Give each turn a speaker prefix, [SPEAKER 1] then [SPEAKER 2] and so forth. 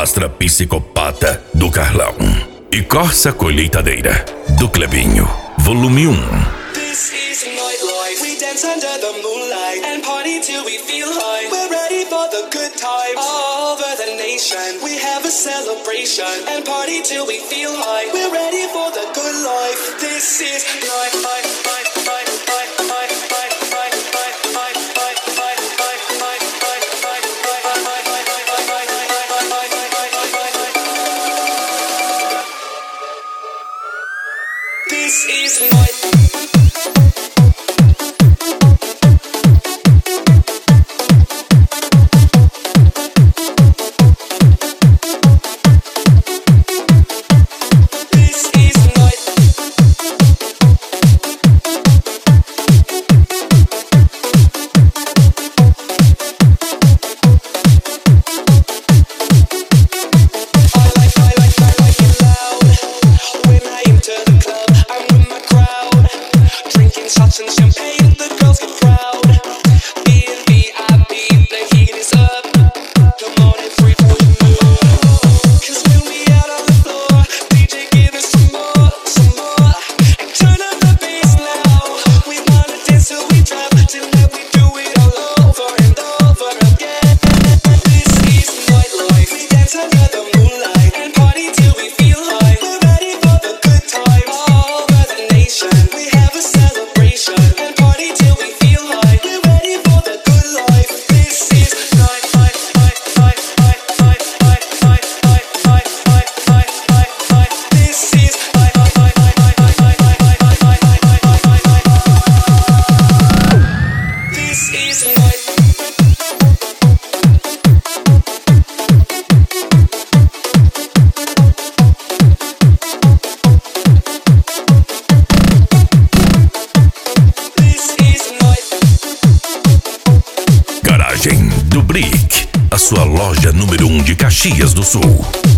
[SPEAKER 1] Astra Psicopata, do Carlão. E Corsa Colheitadeira, do Clebinho. Volume 1.
[SPEAKER 2] This is nightlife. We dance under the moonlight and party till we feel high. We're ready for the good times all over the nation. We have a celebration and party till we feel high. We're ready for the good life. This is life. This is night. Shots and champagne, the girls get proud. Being VIP, the heat is up. Come on and free for you move. Cause when we out on the floor, DJ give us some more. And turn up the bass now. We wanna dance till we drop, till that we do it all over and over again. This is nightlife. We dance under the moonlight and party till we feel high. We're ready for the good times all over the nation. We have a celebration and party till we feel high. We're ready for the good life. This is life. This is This is life.
[SPEAKER 1] Garagem do Brick, a sua loja número 1 de Caxias do Sul.